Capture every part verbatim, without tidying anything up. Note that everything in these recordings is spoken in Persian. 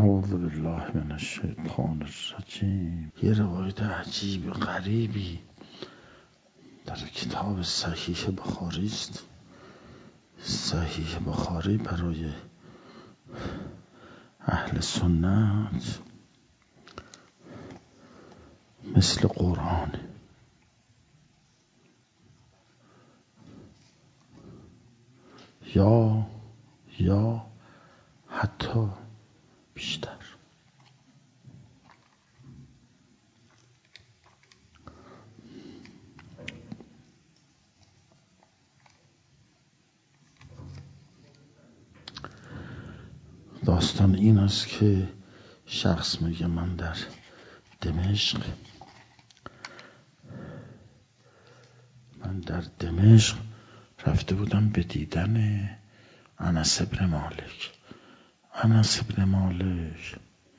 اعوذ بالله من الشیطان الرجیم. یه روایت عجیب و غریبی در کتاب صحیح بخاری است. صحیح بخاری برای اهل سنت مثل قرآن، یا یا حتی بیشتر. داستان این است که شخص میگه من در دمشق من در دمشق رفته بودم به دیدن انس بن مالک. انس بن مالک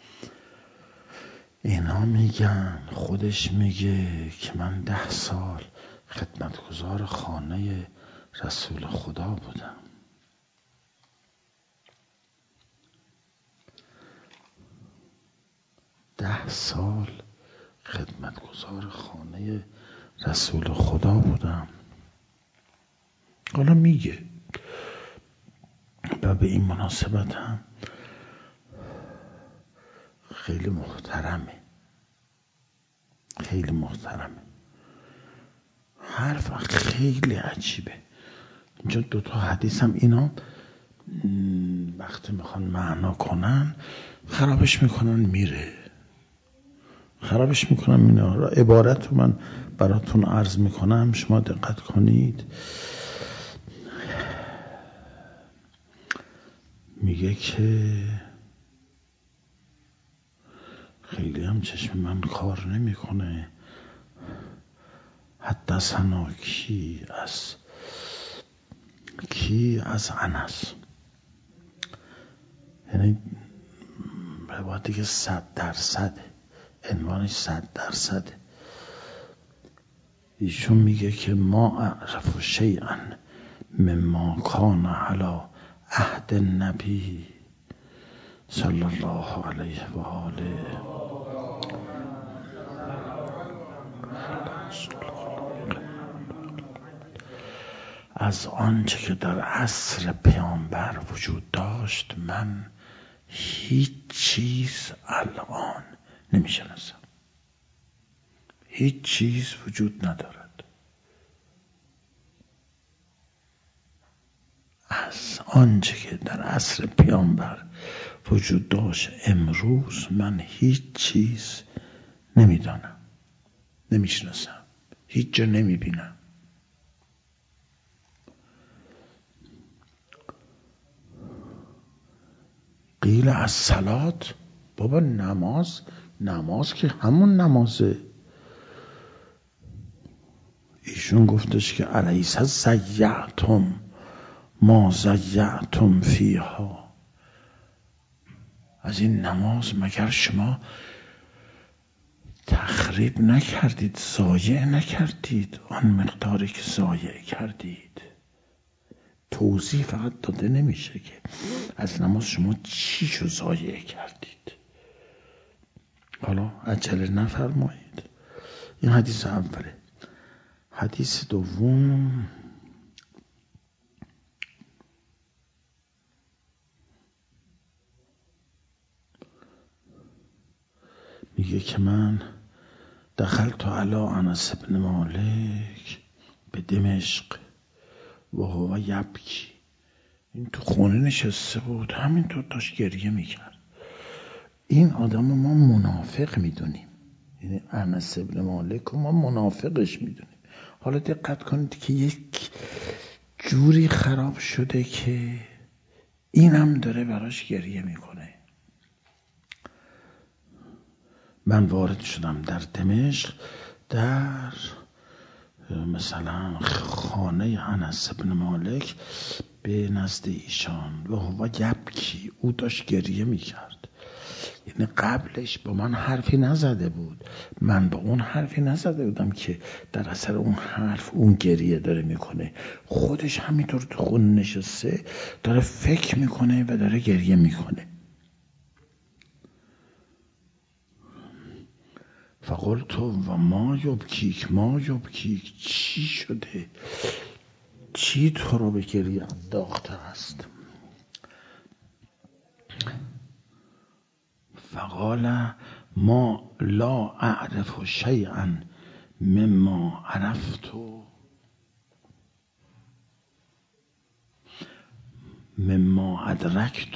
اینا میگن، خودش میگه که من ده سال خدمتگزار خانه رسول خدا بودم. ده سال خدمتگزار خانه رسول خدا بودم. حالا میگه و به این مناسبت هم خیلی محترمه، خیلی محترمه. حرف خیلی عجیبه. اینجا دوتا حدیث هم اینا وقتی میخوان معنا کنن خرابش میکنن میره خرابش میکنم. این عبارت رو من براتون عرض میکنم، شما دقت کنید. میگه که خیلی هم چشم من کار نمیکنه. حدثنا کی از کی از انس، یعنی روایتی که صد درصده، عنوانش صد درصده. ایشون میگه که ما اعرف شیئا مما کان علی عهد النبی صلی الله علیه و آله از آنچه که در عصر پیامبر وجود داشت من هیچ چیز الان نمیشناسم. هیچ چیز وجود ندارد از آنچه که در عصر پیامبر وجود داشت امروز من هیچ چیز نمیدانم، نمیشناسم، هیچ جا نمیبینم. قیل از صلات، بابا نماز، نماز که همون نمازه. ایشون گفتش که الیس زیعتم ما زیعتم فیها، از این نماز مگر شما تخریب نکردید، ضایع نکردید آن مقداری که ضایع کردید. توضیح فقط داده نمیشه که از نماز شما چی شو ضایع کردید. حالا عجله نفرمایید. این حدیث اوله. حدیث دوم میگه که من دخلت علی انس بن مالک به دمشق و هو یبکی. این تو خونه نشسته بود، همینطور داشت گریه میکرد. این آدم ما منافق میدونیم، یعنی انس بن مالک رو ما منافقش میدونیم. حالا دقت کنید که یک جوری خراب شده که اینم داره براش گریه میکنه. من وارد شدم در دمشق، در مثلا خانه انس بن مالک به نزد ایشان و هو یبکی، او داشت گریه میکرد. یعنی قبلش با من حرفی نزده بود، من با اون حرفی نزده بودم که در اثر اون حرف اون گریه داره میکنه. خودش همینطور تو خون نشسته داره فکر میکنه و داره گریه میکنه. فقلت و ما یبکیک ما یبکیک، چی شده؟ چی تو رو به گریه انداخته است؟ فقال ما لا اعرف شیئا مما عرفت مما ادرکت.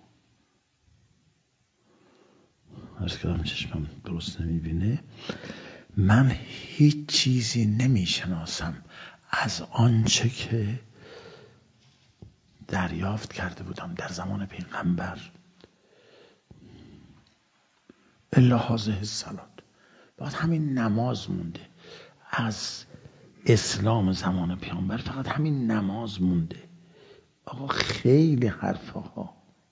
عرض کردم چشمم درست نمیبینه. من هیچ چیزی نمیشناسم از آنچه که دریافت کرده بودم در زمان پیغمبر، الا هذه الصلاة. فقط همین نماز مونده از اسلام زمان پیغمبر، فقط همین نماز مونده. آقا خیلی حرفه ها.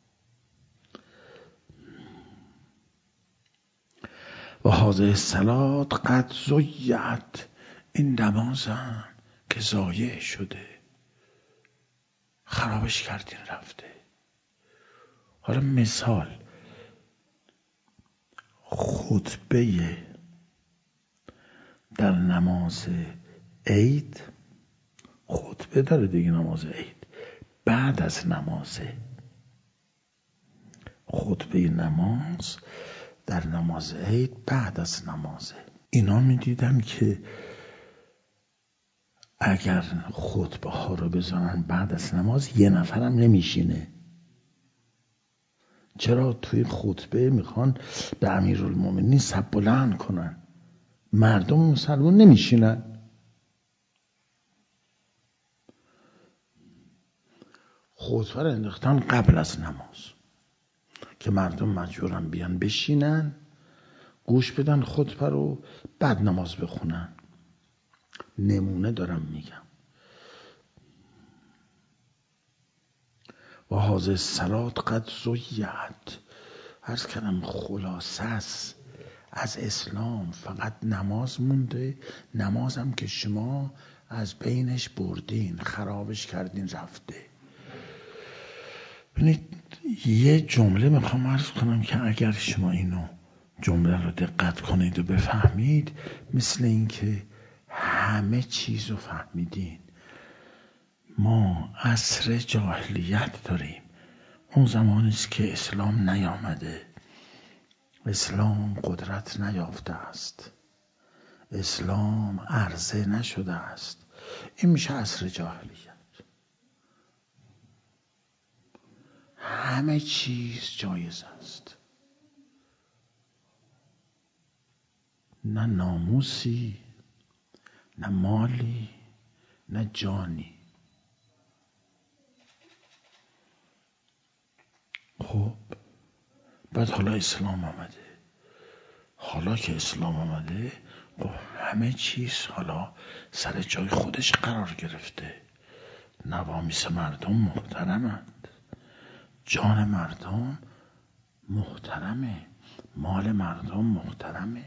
و هذه الصلاة قد ضیعت، این نمازم که ضایع شده، خرابش کردین رفته. حالا مثال، خطبه در نماز عید، خطبه داره دیگه نماز عید، بعد از نماز خطبه نماز در نماز عید بعد از نمازه. اینا می دیدم که اگر خطبه ها رو بزنن بعد از نماز یه نفرم نمیشینه. چرا؟ توی خطبه میخوان به امیرالمومنین سب بلند کنن، مردم مسلمان نمیشینن. خطبه رو انداختن قبل از نماز که مردم مجبورن بیان بشینن گوش بدن خطبه رو، بعد نماز بخونن. نمونه دارم میگم. و هذه الصلاة قد ضیعت، عرض کردم خلاصه است از اسلام فقط نماز مونده. نمازم که شما از بینش بردین، خرابش کردین رفته. ببینید یه جمله میخوام عرض کنم که اگر شما اینو جمله رو دقت کنید و بفهمید، مثل این که همه چیز رو فهمیدین. ما عصر جاهلیت داریم، اون زمانیست که اسلام نیامده، اسلام قدرت نیافته است، اسلام عرضه نشده است. این میشه عصر جاهلیت. همه چیز جایز است، نه ناموسی، نه مالی، نه جانی. خب بعد حالا اسلام آمده. حالا که اسلام آمده خب همه چیز حالا سر جای خودش قرار گرفته. نوامیس مردم محترمند، جان مردم محترمه، مال مردم محترمه.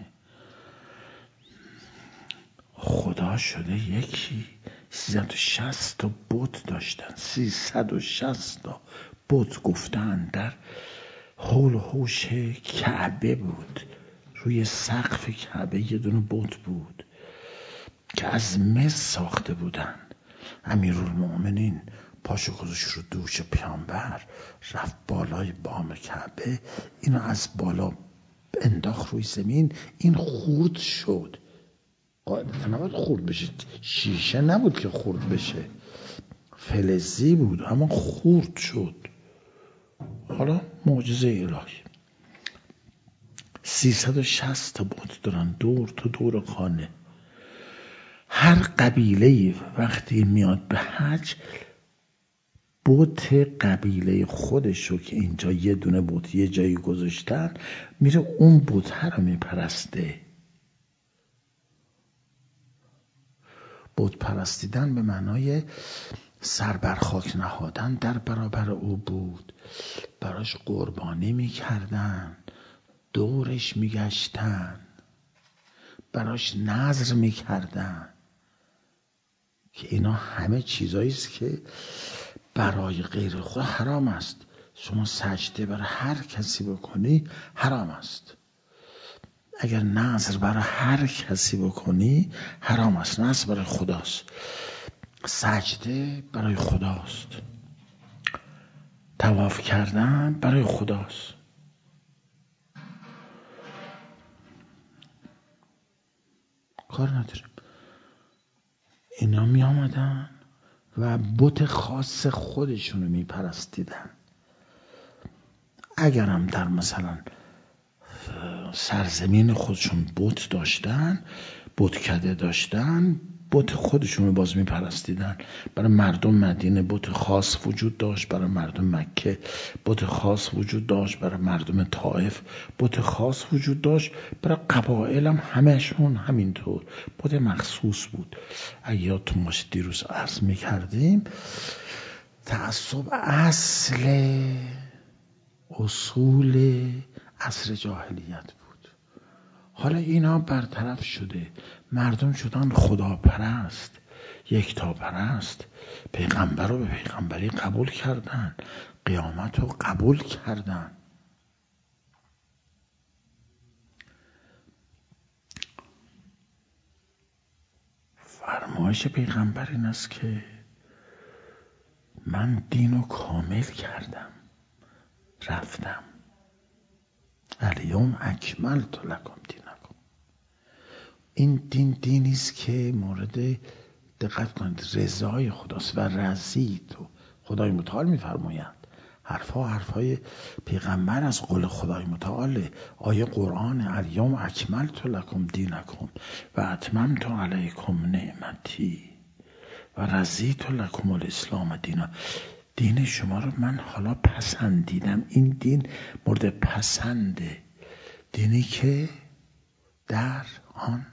خدا شده یکی. سیصد و شصت تا بت داشتن، سیصد و شصت تا بت گفتن در حول و حوش کعبه بود. روی سقف کعبه یه دونه بت بود که از مس ساخته بودن. امیرالمومنین پاشو گذاشت رو دوش پیامبر، رفت بالای بام کعبه، اینو از بالا انداخت روی زمین، این خورد شد. قاعدتا نباید خورد بشه، شیشه نبود که خورد بشه، فلزی بود، اما خورد شد. حالا معجزه الهی. سیصد و شصت تا بت دارن دور تو دور خانه. هر قبیله وقتی میاد به حج، بت قبیله خودشو که اینجا یه دونه بت یه جایی گذاشتن، میره اون بت رو میپرسته. بت پرستیدن به معنای سر بر خاک نهادن در برابر او بود. براش قربانی میکردن، دورش میگشتن، براش نذر میکردن، که اینا همه چیزایی است که برای غیر خدا حرام است. شما سجده برای هر کسی بکنی حرام است. اگر نظر برای هر کسی بکنی حرام است. نظر برای خداست، سجده برای خداست، طواف کردن برای خداست. کار نداریم. اینا می آمدن و بت خاص خودشونو می پرستیدن. اگرم در مثلا سرزمین خودشون بت داشتن، بتکده داشتن، بت خودشون رو باز می پرستیدن. برای مردم مدینه بت خاص وجود داشت، برای مردم مکه بت خاص وجود داشت، برای مردم طائف بت خاص وجود داشت، برای قبایل هم همهشون همینطور بت مخصوص بود. اگه یادتون باشه دیروز عرض می کردیم تعصب اصل اصول عصر جاهلیت بود. حالا اینا برطرف شده، مردم شدن خداپرست، یکتاپرست، پیغمبر رو به پیغمبری قبول کردن، قیامت رو قبول کردن. فرمایش پیغمبر این است که من دین رو کامل کردم، رفتم. الیوم اکملت لکم دینکم. این دین دینی است که مورد دقت کنید رضای خداست و رضیت. خدای متعال میفرماید حرفا حرفای پیغمبر از قول خدای متعال. آیه قرآن الیوم اکملت لکم دینکم و اتممت علیکم نعمتی و رضیت لکم الاسلام دینا. دین شما رو من حالا پسندیدم. این دین مورد پسنده، دینی که در آن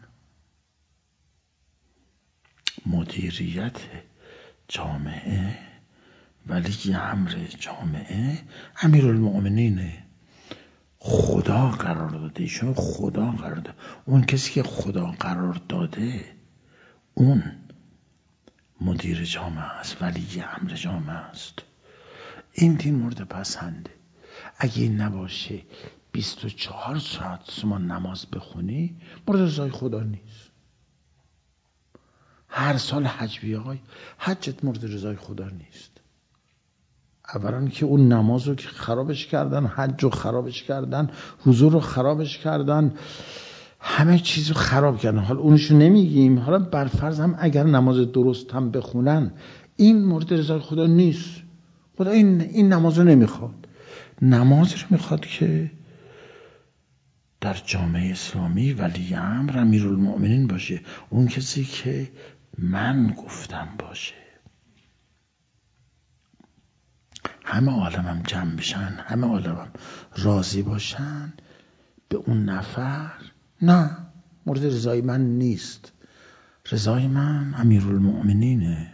مدیریت جامعه، ولی امر جامعه امیرالمؤمنینه، خدا قرار داده. ایشون خدا قرار داده. اون کسی که خدا قرار داده اون مدیر جامعه است، ولی امر جامعه است. این دین مورد پسنده. اگه این نباشه بیست و چهار ساعت شما نماز بخونی مورد رضای خدا نیست. هر سال حج بیای حجت مورد رضای خدا نیست. اولا که اون نماز رو که خرابش کردن، حج رو خرابش کردن، حضور رو خرابش کردن، همه چیز رو خراب کردن. حالا اونشو نمیگیم. حالا برفرض هم اگر نماز درست هم بخونن این مورد رضای خدا نیست. خدا این این نماز رو نمیخواد. نماز رو میخواد که در جامعه اسلامی ولی امر امیرالمؤمنین باشه، اون کسی که من گفتم باشه. همه عالمم جمع بشن، همه عالمم راضی باشن به اون نفر، نه مورد رضای من نیست. رضای من امیرالمؤمنینه.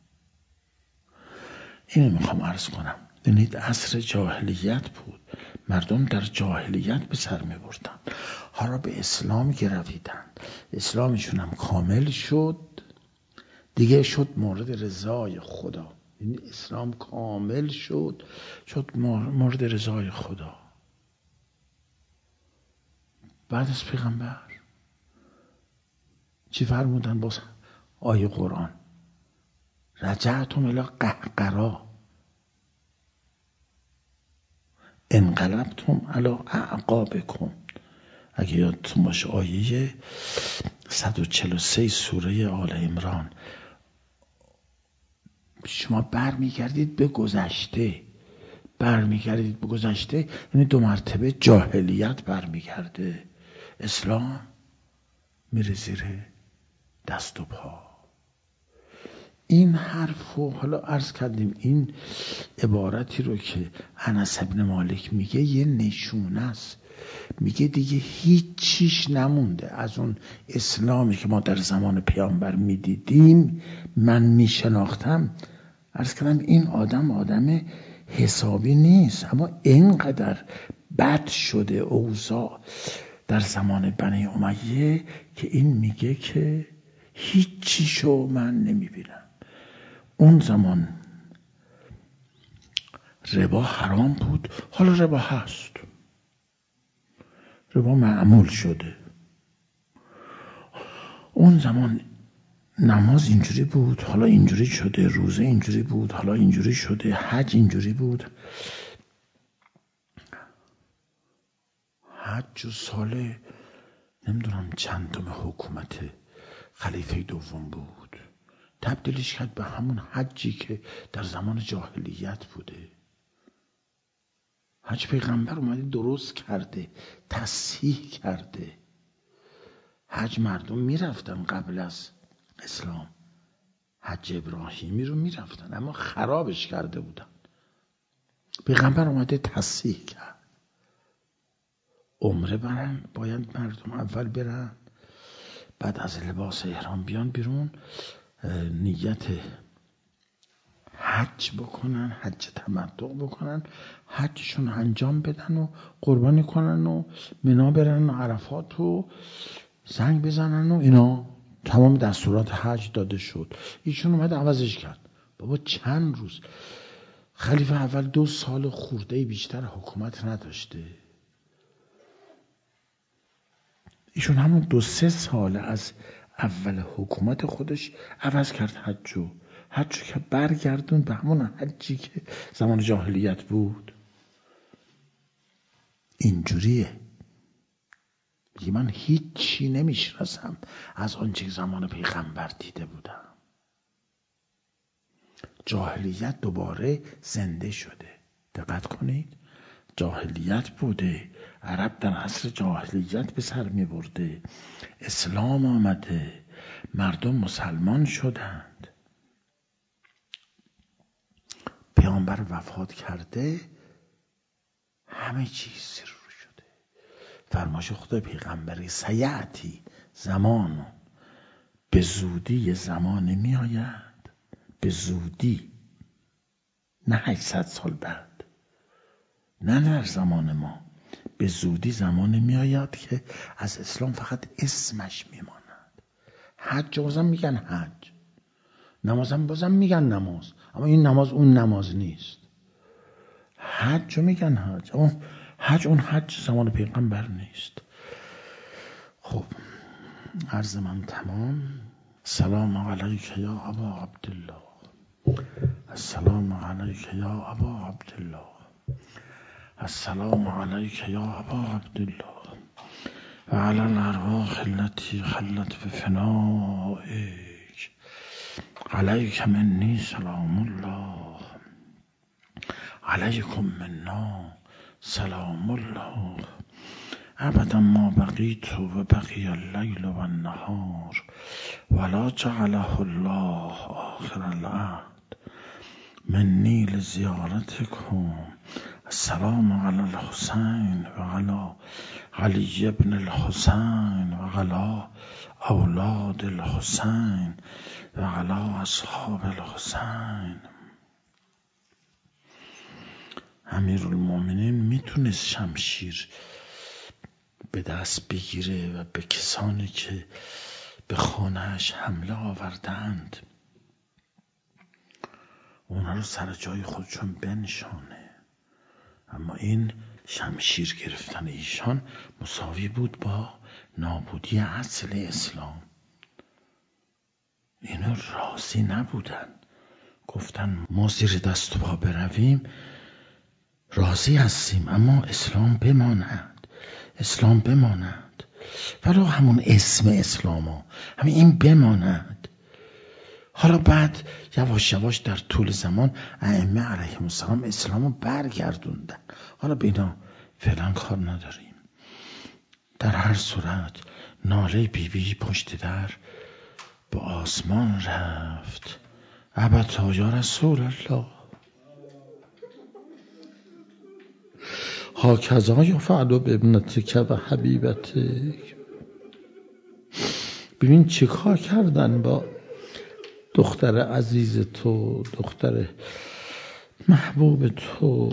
اینو میخوام عرض کنم. ببینید عصر جاهلیت بود، مردم در جاهلیت به سر میبردن، حالا به اسلام گرویدن، اسلامشون هم کامل شد، دیگه شد مورد رضای خدا. یعنی اسلام کامل شد، شد مورد رضای خدا. بعد از پیغمبر چی فرمودن؟ باز آیه قرآن رجعتم الی قهقرا انقلبتم علی اعقابکم. اگه یادتون باشه آیه صد و چهل و سه سوره آل عمران، شما برمیگردید به گذشته، برمیگردید به گذشته، یعنی دو مرتبه جاهلیت برمیگرده، اسلام میره زیر دست و پا. این حرفو حالا عرض کردیم، این عبارتی رو که انس بن مالک میگه یه نشونه است. میگه دیگه هیچ چیش نمونده از اون اسلامی که ما در زمان پیامبر میدیدیم، من میشناختم. عرض کردم این آدم آدم حسابی نیست، اما اینقدر بد شده اوضاع در زمان بنی امیه که این میگه که هیچ چیشو من نمیبینم. اون زمان ربا حرام بود، حالا ربا هست، ربا معمول شده. اون زمان نماز اینجوری بود، حالا اینجوری شده، روزه اینجوری بود، حالا اینجوری شده، حج اینجوری بود. حج و سال نمیدونم چندم حکومت خلیفه دوم بود، تبدیلش کرد به همون حجی که در زمان جاهلیت بوده. حج پیغمبر اومده درست کرده، تصحیح کرده. حج مردم میرفتن قبل از اسلام، حج ابراهیمی رو میرفتن، اما خرابش کرده بودن. پیغمبر اومده تصحیح کرد. عمره برن، باید مردم اول برن، بعد از لباس احرام بیان بیرون، نیت حج بکنن، حج تمتع بکنن، حجشون انجام بدن و قربانی کنن و منا برن و عرفات و زنگ بزنن و اینا. تمام دستورات حج داده شد. ایشون اومد عوضش کرد. بابا چند روز، خلیفه اول دو سال خورده بیشتر حکومت نداشته. ایشون همون دو سه سال از اول حکومت خودش عوض کرد حجو. حجو که برگردون به همون حجی که زمان جاهلیت بود. اینجوریه. میگه من هیچی نمیشناسم از آنچه زمان پیغمبر دیده بودم. جاهلیت دوباره زنده شده. دقت کنید، جاهلیت بوده، عرب در عصر جاهلیت به سر می برده، اسلام آمده، مردم مسلمان شدند، پیامبر وفات کرده، همه چیز رو شده. فرمایش خدا پیغمبری سیعتی زمان، به زودی زمان می آید، به زودی، نه هشتصد سال بعد، نه در زمان ما، به زودی زمان می آید که از اسلام فقط اسمش می ماند. حج بازم میگن حج، نمازم بازم میگن نماز، اما این نماز اون نماز نیست. حج میگن حج، اما حج اون حج زمان پیغمبر نیست. خب عرض من تمام. سلام علیک یا ابا عبدالله، السلام علیک یا ابا عبدالله، السلام علیک یا ابا عبدالله و علی الارواح التي خلت بفنائک، علیک منی سلام الله، علیکم منا سلام الله، ابدا ما بقیت و بقی اللیل و النهار ولا جعله الله آخر العهد منی لزیارتکم. السلام علی الحسین و علی علی ابن الحسین و علی اولاد الحسین و علی اصحاب الحسین. امیرالمومنین میتونست شمشیر به دست بگیره و به کسانی که به خانهش حمله آوردند اونها رو سر جای خودشون بنشانه، اما این شمشیر گرفتن ایشان مساوی بود با نابودی اصل اسلام. اینو راضی نبودن، گفتن ما زیر دست و پا برویم راضی هستیم، اما اسلام بماند، اسلام بماند، ولو همون اسم اسلامو، همین این بماند. حالا بعد یواش یواش در طول زمان ائمه علیهم السلام اسلامو برگردوندن. حالا به اینا فعلا کار نداریم. در هر صورت ناله بی بی پشت در به آسمان رفت. ابتا یا رسول الله، هاکذا یفعل بابنتک و حبیبتک. ببین چه کار کردن با دختر عزیز تو، دختر محبوب تو.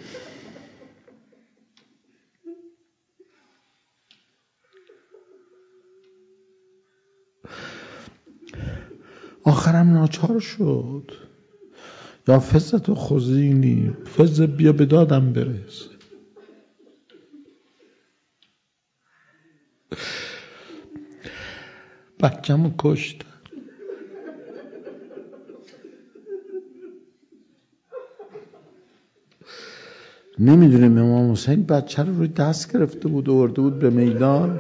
آخرم ناچار شد. یا فزت و خزینی، فز بیا به دادم برس. بچه‌مو کشتن. نمیدونیم امام حسین بچه رو روی دست گرفته بود و آورده بود به میدان.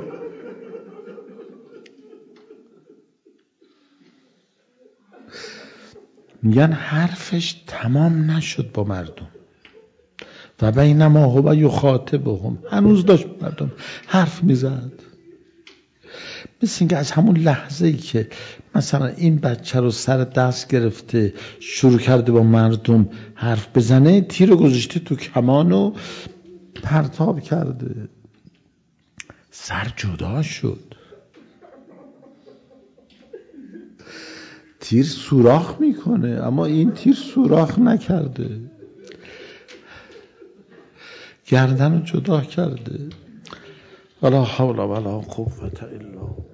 میگن حرفش تمام نشد با مردم و بینما هو یخاطبهم، هنوز داشت مردم حرف میزد. مثل اینکه از همون لحظه ای که مثلا این بچه رو سر دست گرفته شروع کرده با مردم حرف بزنه، تیر رو گذاشته تو کمان و پرتاب کرده، سر جدا شد. تیر سوراخ میکنه اما این تیر سوراخ نکرده، گردن رو جدا کرده. ولا حول ولا قوة الا